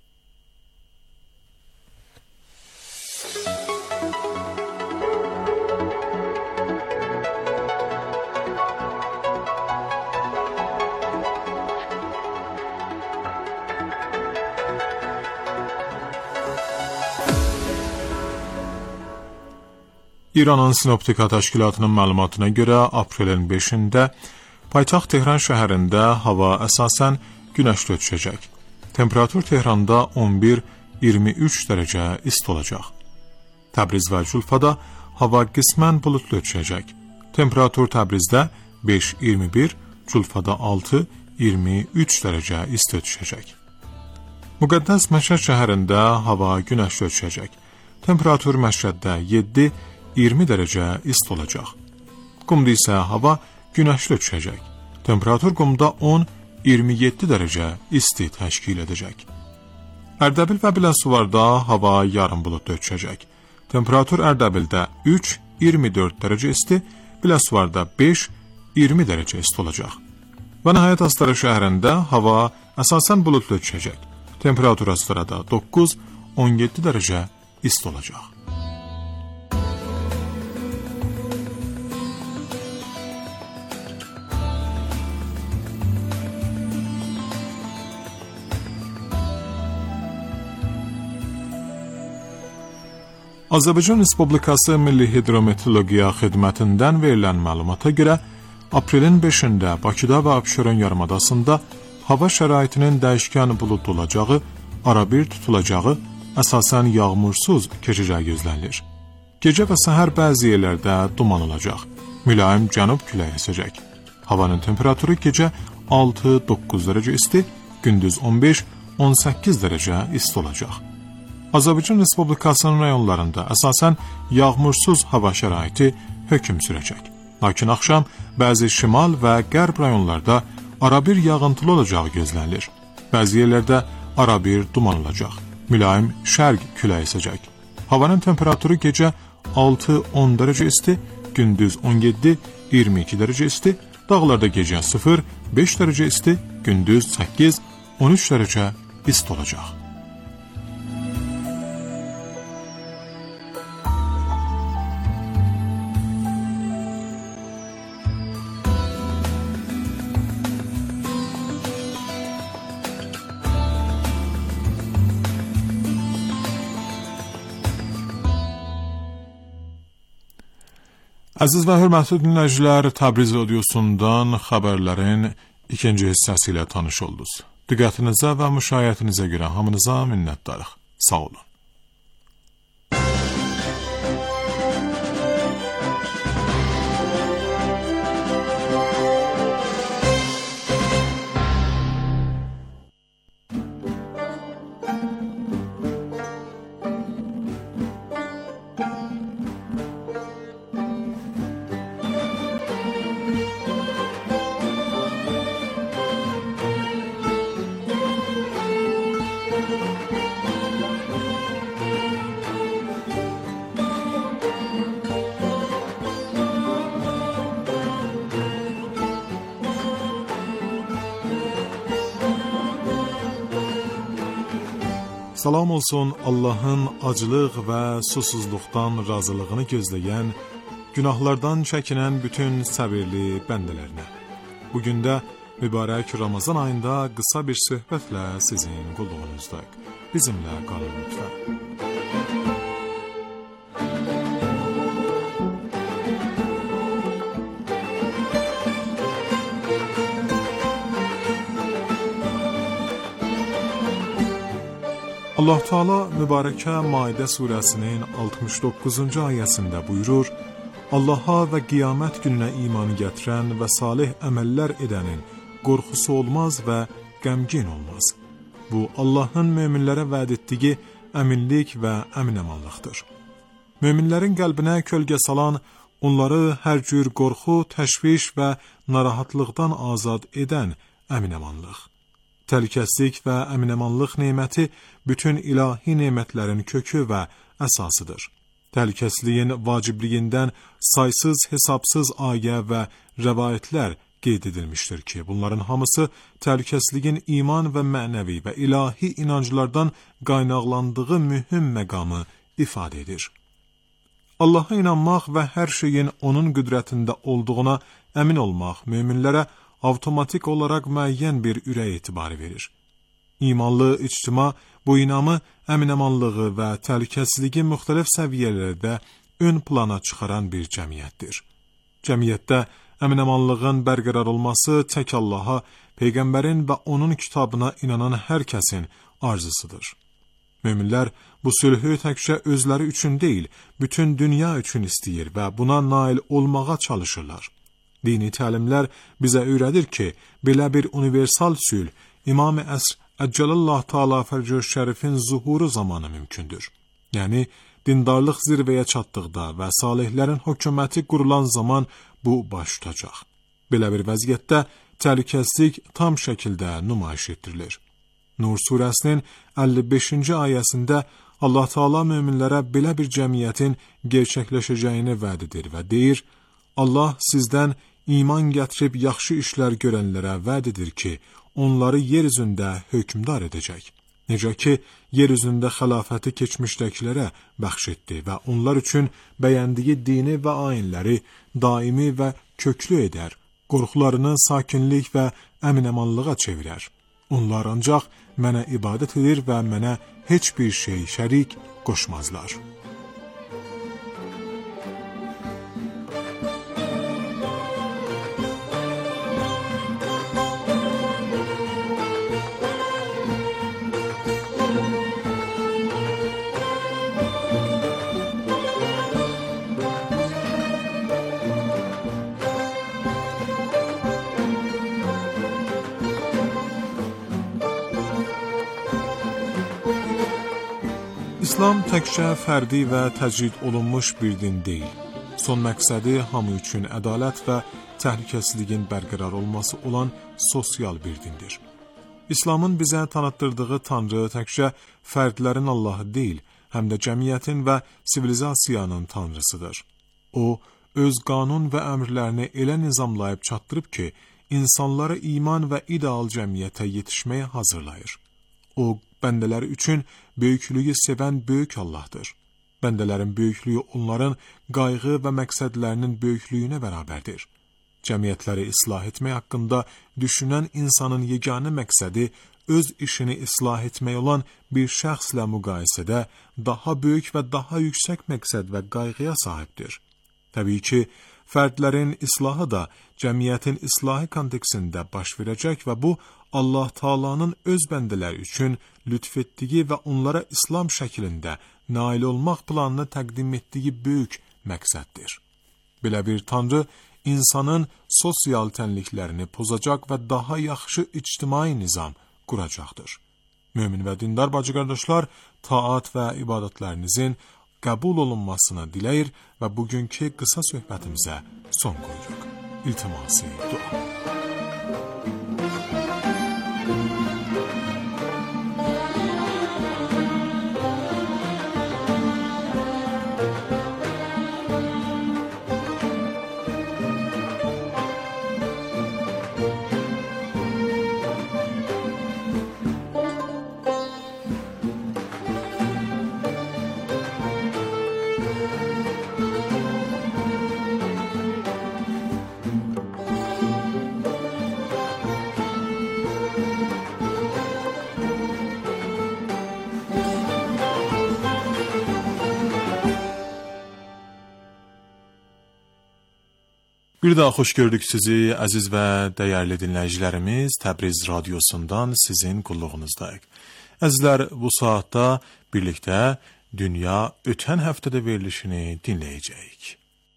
İranın Sinoptika Təşkilatının məlumatına görə aprelin beşində paytaxt Tehran şəhərində hava əsasən günəşli ötüşəcək. Temperatur Tehranda on bir iyirmi üç dərəcə isti olacaq. Təbriz və Culfada hava qismən bulutlu düşəcək. Temperatur Təbrizdə beş iyirmi bir, Culfada altı iyirmi üç dərəcə isti düşəcək. Müqəddəs Məşəd şəhərində hava günəşli düşəcək. Temperatur Məşəddə yeddi iyirmi dərəcə isti olacaq. Qumda isə hava günəşli düşəcək. Temperatur Qumda on iyirmi yeddi dərəcə isti təşkil edəcək. Ərdəbil və Biləsuvarda hava yarım buludlu düşəcək. Temperatur Ərdəbildə üç iyirmi dörd dərəcə isti, Biləsuvarda beş iyirmi dərəcə isti olacaq. Və nəhayət Astara şəhərində hava əsasən buludlu düşəcək. Temperatur Astarada doqquz on yeddi dərəcə isti olacaq. Azərbaycan Respublikası Milli Hidrometeorologiya Xidmətindən verilən məlumata görə, aprelin beşində Bakıda və Abşeron yarımadasında hava şəraitinin dəyişkən buludlu olacağı, arabir tutulacağı, əsasən yağmursuz keçəcəyi gözlənilir. Gecə və səhər bəzi yerlərdə duman olacaq, mülayim cənub küləyi əsəcək. Havanın temperaturu gecə altı doqquz dərəcə isti, gündüz on beş on səkkiz dərəcə isti olacaq. Azərbaycan Respublikasının rayonlarında əsasən yağmursuz hava şəraiti hökm sürəcək. Lakin axşam bəzi şimal və qərb rayonlarda arabir yağıntılı olacağı gözlənilir. Bəzi yerlərdə arabir duman olacaq. Mülayim şərq küləyi əsəcək. Havanın temperaturu gecə altı on dərəcə isti, gündüz on yeddi iyirmi iki dərəcə isti, dağlarda gecə sıfır beş dərəcə isti, gündüz səkkiz on üç dərəcə isti olacaq. Əziz və hörmətli dinləyicilər, Təbriz radiosundan xəbərlərin ikinci hissəsi ilə tanış oldunuz. Diqqətinizə və müşayiətinizə görə hamınıza minnətdarıq. Sağ olun. Salam olsun Allahın acılıq və susuzluqdan razılığını gözləyən, günahlardan çəkinən bütün səbirli bəndələrinə. Bugün də mübarək Ramazan ayında qısa bir söhbətlə sizin qulluğunuzdayıq. Bizimlə qalın lütfən. Allah Teala mübarəkə Maidə surəsinin altmış doqquzuncu ayəsində buyurur: Allaha və qiyamət gününə iman gətirən və salih əməllər edənin qorxusu olmaz və qəmgin olmaz. Bu, Allahın möminlərə vəd etdiyi əminlik və əminəmanlıqdır. Möminlərin qəlbinə kölgə salan, onları hər cür qorxu, təşviş və narahatlıqdan azad edən əminəmanlıq. Təhlükəsizlik və əminəmanlıq neməti bütün ilahi nemətlərin kökü və əsasıdır. Təhlükəsizliyin vacibliyindən saysız hesabsız ayə və rəvayətlər qeyd edilmişdir ki, bunların hamısı təhlükəsizliyin iman və mənəvi və ilahi inanclardan qaynaqlandığı mühüm məqamı ifadə edir. Allaha inanmaq və hər şeyin onun qüdrətində olduğuna əmin olmaq möminlərə avtomatik olaraq müəyyən bir ürək etibarı verir. İmanlı ictima bu inamı, əminəmanlığı və təhlükəsizliyi müxtəlif səviyyələrdə ön plana çıxaran bir cəmiyyətdir. Cəmiyyətdə əminəmanlığın bərqərar olması tək Allaha, Peyğəmbərin və onun kitabına inanan hər kəsin arzusudur. Möminlər bu sülhü təkcə özləri üçün deyil, bütün dünya üçün istəyir və buna nail olmağa çalışırlar. Dini təlimlər bizə öyrədir ki, belə bir universal sülh İmam-ı Əsr Əcəlallah Teala Fərcüş Şərifin zuhuru zamanı mümkündür. Yəni, dindarlıq zirvəyə çatdıqda və salihlərin hökuməti qurulan zaman bu baş tutacaq. Belə bir vəziyyətdə təhlükəsizlik tam şəkildə nümayiş etdirilir. Nur surəsinin əlli beşinci ayəsində Allah Teala möminlərə belə bir cəmiyyətin gerçəkləşəcəyini vəd edir və deyir, Allah sizdən iman gətirib yaxşı işlər görənlərə vəd edir ki, onları yer üzündə hökmdar edəcək. Necə ki, yer üzündə xilafəti keçmişdəkilərə bəxş etdi və onlar üçün bəyəndiyi dini və ayinləri daimi və köklü edər, qorxularını sakinlik və əminəmanlığa çevirər. Onlar ancaq mənə ibadət edir və mənə heç bir şey şərik qoşmazlar. İslam təkcə fərdi və təcrid olunmuş bir din deyil. Son məqsədi hamı üçün ədalət və təhlükəsizliyin bərqərar olması olan sosial bir dindir. İslamın bizə tanıtdırdığı Tanrı təkcə fərdlərin Allahı deyil, həm də cəmiyyətin və sivilizasiyanın Tanrısıdır. O, öz qanun və əmrlərini elə nizamlayıb çatdırıb ki, insanları iman və ideal cəmiyyətə yetişməyə hazırlayır. O, bəndələri üçün böyüklüyü sevən böyük Allahdır. Bəndələrin böyüklüyü onların qayğı və məqsədlərinin böyüklüyünə bərabərdir. Cəmiyyətləri islah etmək haqqında düşünən insanın yeganə məqsədi öz işini islah etmək olan bir şəxslə müqayisədə daha böyük və daha yüksək məqsəd və qayğıya sahibdir. Təbii ki, fərdlərin islahı da cəmiyyətin islahı kontekstində baş verəcək və bu, Allah Taala'nın öz bəndələri üçün lütf etdiyi və onlara İslam şəklində nail olmaq planını təqdim etdiyi böyük məqsəddir. Belə bir Tanrı, insanın sosial tənliklərini pozacaq və daha yaxşı ictimai nizam quracaqdır. Mömin və dindar bacı qardaşlar, taat və ibadətlərinizin qəbul olunmasını diləyir və bugünkü qısa söhbətimizə son qoyuruq. İltiması dua. Bir daha xoş gördük sizi, əziz və dəyərli dinləyicilərimiz. Təbriz radiosundan sizin qulluğunuzdayıq. Əzizlər, bu saatda birlikdə Dünya ötən həftədə verilişini dinləyəcəyik.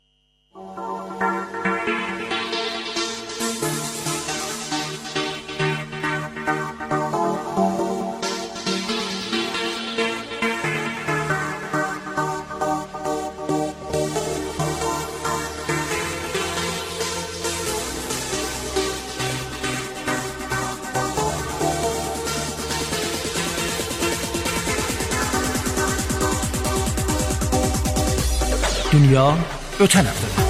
Dünya ötən həftədə.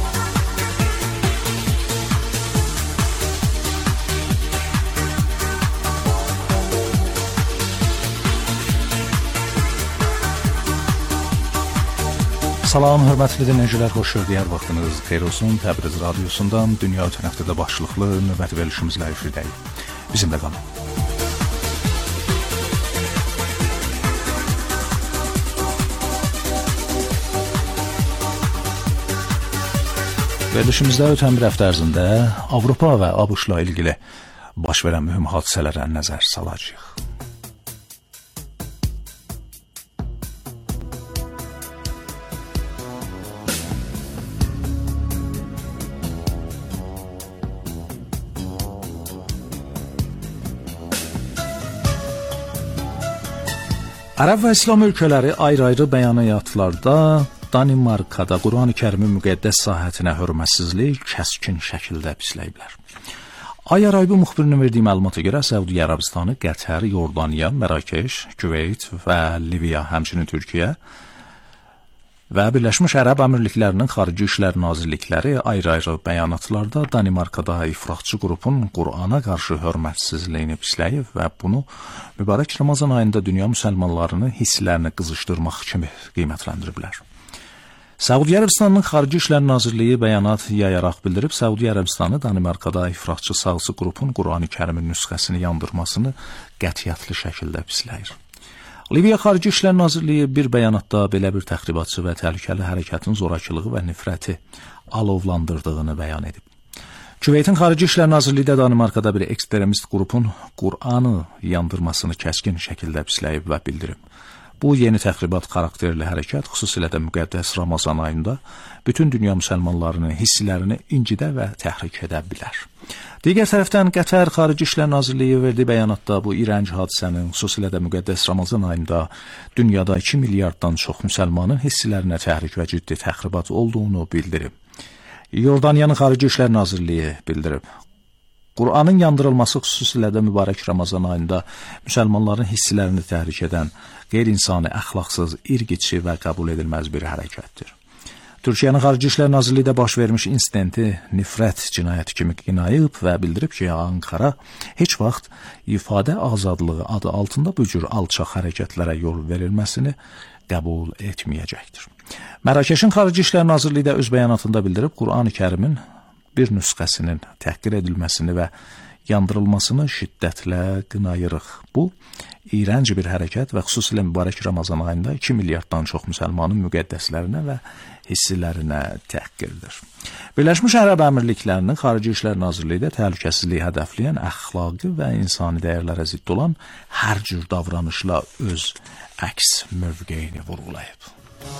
Salam, hörmətli dinləyicilər, xoş gördük, hər vaxtınız xeyir olsun. Təbriz radiosundan Dünya ötən həftədə başlıqlı növbəti verilişimizlə efirdəyik. Bizimlə qalın. Verilişimizdə ötən bir həftə ərzində Avropa və ABŞ-la ilgili baş verən mühüm hadisələrə nəzər salacağıq. Ərəb və İslam ölkələri ayrı-ayrı bəyanatlarda Danimarkada Qurani-Kərimin müqəddəs sahətinə hörmətsizlik kəskin şəkildə pisləyiblər. Ay Araybi müxbirinin verdiyi məlumata görə Səudiyyə Ərəbistanı, Qətər, Yordaniya, Mərakeş, Küveyt və Liviya, həmçinin Türkiyə və Birləşmiş Ərəb Əmirliklərinin Xarici İşlər Nazirlikləri ayrı-ayrı bəyanatlarda Danimarkada ifratçı qrupun Qurana qarşı hörmətsizliyini pisləyib və bunu mübarək Ramazan ayında dünya müsəlmanlarının hisslərini qızışdırmaq kimi qiymətləndiriblər. Səudiyyə Ərəbistanının Xarici İşlər Nazirliyi bəyanat yayaraq bildirib, Səudiyyə Ərəbistanı Danimarkada ifratçı sağçı qrupun Qurani-Kərimin nüsxəsini yandırmasını qətiyyətli şəkildə pisləyir. Liviya Xarici İşlər Nazirliyi bir bəyanatda belə bir təxribatçı və təhlükəli hərəkətin zorakılığı və nifrəti alovlandırdığını bəyan edib. Küveytin Xarici İşlər Nazirliyi də Danimarkada bir ekstremist qrupun Qur'anı yandırmasını kəskin şəkildə pisləyib və bildirib. Bu yeni təxribat xarakterli hərəkət xüsusilə də müqəddəs Ramazan ayında bütün dünya müsəlmanlarının hisslərini incidə və təhrik edə bilər. Digər tərəfdən Qətər Xarici İşlər Nazirliyi verdiyi bəyanatda bu irənc hadisənin xüsusilə də müqəddəs Ramazan ayında dünyada iki milyarddan çox müsəlmanın hisslərinə təhrik və ciddi təxribat olduğunu bildirib. Yordaniyanın Xarici İşlər Nazirliyi bildirib. Qur'anın yandırılması xüsusilə də mübarək Ramazan ayında müsəlmanların hisslərini təhrik edən qeyri-insani, əxlaqsız, irqiçi və qəbul edilməz bir hərəkətdir. Türkiyənin Xarici İşlər Nazirliyi də baş vermiş insidenti nifrət cinayəti kimi qınayıb və bildirib ki, Ankara heç vaxt ifadə azadlığı adı altında bu cür alçaq hərəkətlərə yol verilməsini qəbul etməyəcəkdir. Mərakeşin Xarici İşlər Nazirliyi də öz bəyanatında bildirib, Qur'ani-Kərimin bir nüsxəsinin təhqir edilməsini və yandırılmasını şiddətlə qınayırıq. Bu, iyrənc bir hərəkət və xüsusilə mübarək Ramazan ayında iki milyarddan çox müsəlmanın müqəddəslərinə və hissilərinə təhqirdir. Birləşmiş Ərəb Əmirliklərinin Xarici İşlər Nazirliyi də təhlükəsizliyi hədəfləyən, əxlaqi və insani dəyərlərə zidd olan hər cür davranışla öz əks mövqeyini vurğulayıb.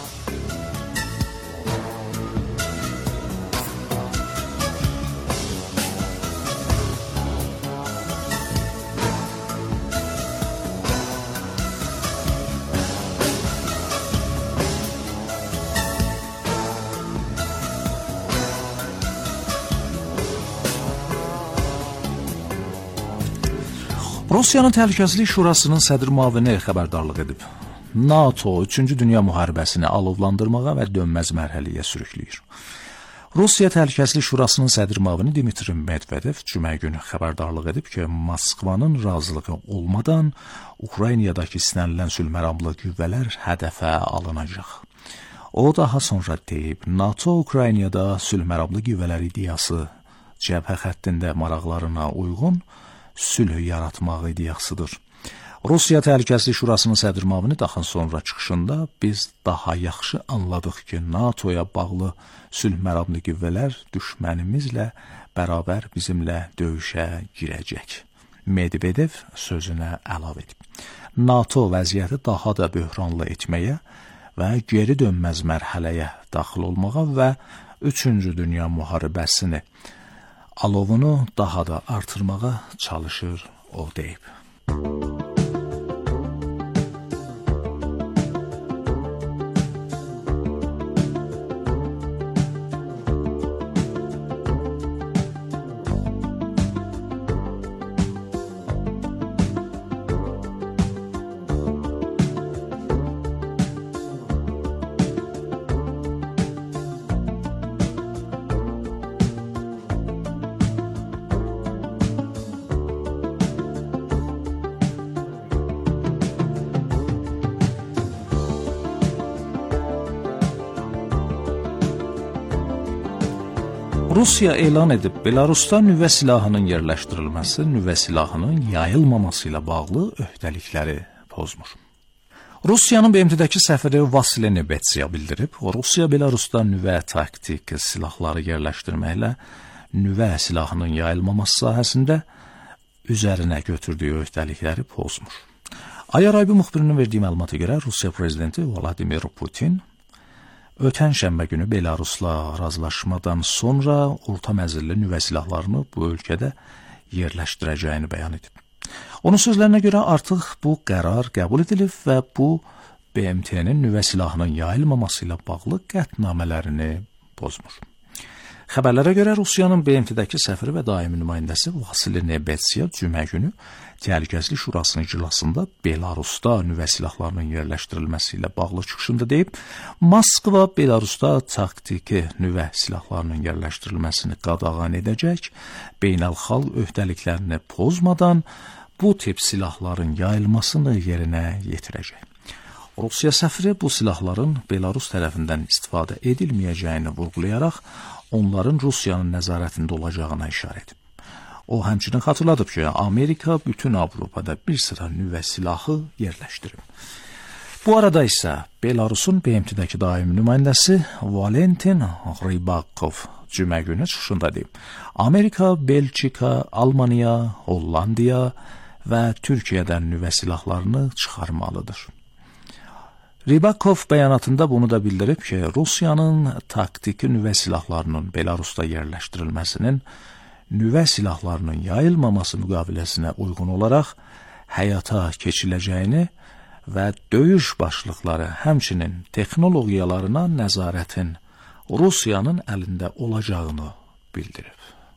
Rusiyanın Təhlükəsizlik Şurasının sədr müavini xəbərdarlıq edib. NATO üçüncü Dünya müharibəsini alovlandırmağa və dönməz mərhələyə sürükləyir. Rusiya Təhlükəsizlik Şurasının sədr müavini Dmitri Medvedev cümə günü xəbərdarlıq edib ki, Moskvanın razılığı olmadan Ukraynadakı istənilən sülhməramlı qüvvələr hədəfə alınacaq. O daha sonra deyib, NATO Ukraynada sülhməramlı qüvvələr ideyası cəbhə xəttində maraqlarına uyğun sülh yaratmaq ideyasıdır. Rusiya Təhlükəsizlik Şurasının sədr müavini daha sonra çıxışında biz daha yaxşı anladıq ki, NATOya bağlı sülh məramlı qüvvələr düşmənimizlə bərabər bizimlə döyüşə girəcək. Medvedev sözünə əlavə edib. NATO vəziyyəti daha da böhranlı etməyə və geri dönməz mərhələyə daxil olmağa və üçüncü Dünya müharibəsini alovunu daha da artırmağa çalışır, o deyib. Rusiya elan edib, Belarusda nüvə silahının yerləşdirilməsi, nüvə silahının yayılmaması ilə bağlı öhdəlikləri pozmur. Rusiyanın B M T-dəki səfiri Vasile Nebetsia bildirib, Rusiya Belarusda nüvə taktik silahları yerləşdirməklə nüvə silahının yayılmaması sahəsində üzərinə götürdüyü öhdəlikləri pozmur. Ay Araybi müxbirinin verdiyi məlumata görə Rusiya prezidenti Vladimir Putin ötən şənbə günü Belarusla razılaşmadan sonra orta məzilli nüvə silahlarını bu ölkədə yerləşdirəcəyini bəyan edib. Onun sözlərinə görə artıq bu qərar qəbul edilib və bu B M T-nin nüvə silahının yayılmaması ilə bağlı qətnamələrini pozmur. Xəbərlərə görə Rusiyanın B M T-dəki səfiri və daimi nümayəndəsi Vasili Nebetsia cümə günü Təhlükəsizlik Şurasının iclasında Belarusda nüvə silahlarının yerləşdirilməsi ilə bağlı çıxışında deyib, Moskva Belarusda taktiki nüvə silahlarının yerləşdirilməsini qadağan edəcək, beynəlxalq öhdəliklərini pozmadan bu tip silahların yayılmasını yerinə yetirəcək. Rusiya səfiri bu silahların Belarus tərəfindən istifadə edilməyəcəyini vurğulayaraq, onların Rusiyanın nəzarətində olacağına işarə edib. O həmçinin xatırladıb ki, Amerika bütün Avropada bir sıra nüvə silahı yerləşdirib. Bu arada isə Belarusun B M T-dəki daimi nümayəndəsi Valentin Rybakov cümə günü çıxışında deyib, Amerika, Belçika, Almaniya, Hollandiya və Türkiyədən nüvə silahlarını çıxarmalıdır. Rybakov bəyanatında bunu da bildirib ki, Rusiyanın taktiki nüvə silahlarının Belarusda yerləşdirilməsinin nüvə silahlarının yayılmaması müqaviləsinə uyğun olaraq həyata keçiləcəyini və döyüş başlıqları həmçinin texnologiyalarına nəzarətin Rusiyanın əlində olacağını bildirib.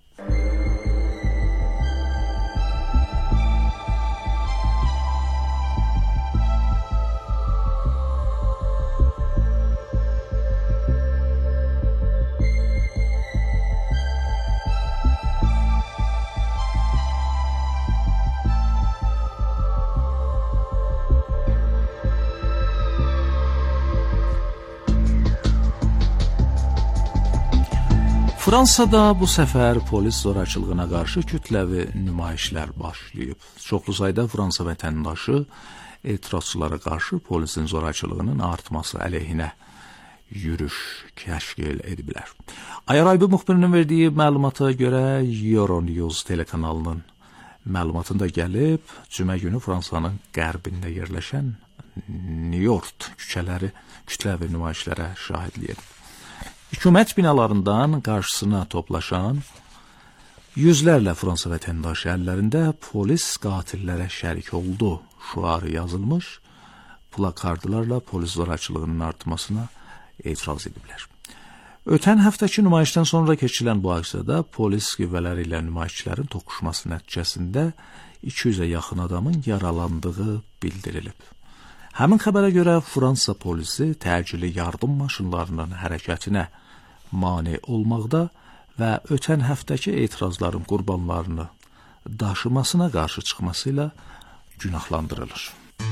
Fransada bu səfər polis zorakılığına qarşı kütləvi nümayişlər başlayıb. Çoxlu sayda Fransa vətəndaşı etirazçılara qarşı polisin zorakılığının artması əleyhinə yürüş təşkil ediblər. Ayaraybi müxbirinin verdiyi məlumata görə Euronews telekanalının məlumatında gəlib, cümə günü Fransanın qərbində yerləşən Niort küçələri kütləvi nümayişlərə şahidlik edib. Hükümət binalarından qarşısına toplaşan yüzlərlə Fransa vətəndaşı əllərində polis qatillərə şərik oldu şüarı yazılmış plakardlarla polis zorakılığının artmasına etiraz ediblər. Ötən həftəki nümayişdən sonra keçirilən bu aksiyada polis qüvvələri ilə nümayişçilərin toqquşması nəticəsində iki yüzə yaxın adamın yaralandığı bildirilib. Həmin xəbərə görə Fransa polisi təcili yardım maşınlarının hərəkətinə mane olmaqda və ötən həftəki etirazların qurbanlarını daşımasına qarşı çıxması ilə günahlandırılır.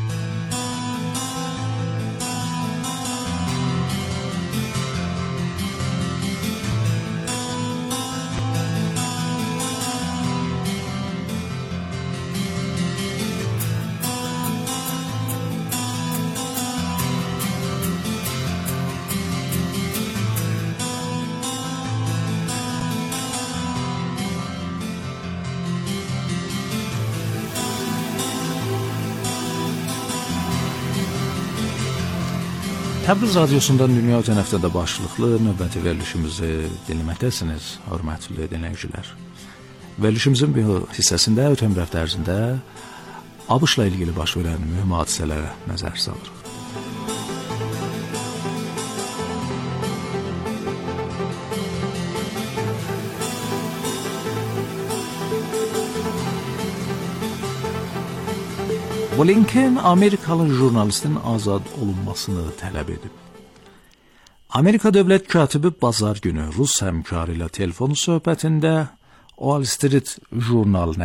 Təbriz radiosundan dünya ötən həftədə başlıqlı növbəti verilişimizi dinləməkdəsiniz, hörmətli dinləyicilər. Verilişimizin bir hissəsində ötən bir həftə ərzində ABŞ-la ilgili baş verən mühüm hadisələrə nəzər salırıq. Blinken Amerikalı jurnalistin azad olunmasını tələb edib. Amerika dövlət katibi bazar günü Rus həmkarı ilə telefon söhbətində Wall Street jurnalına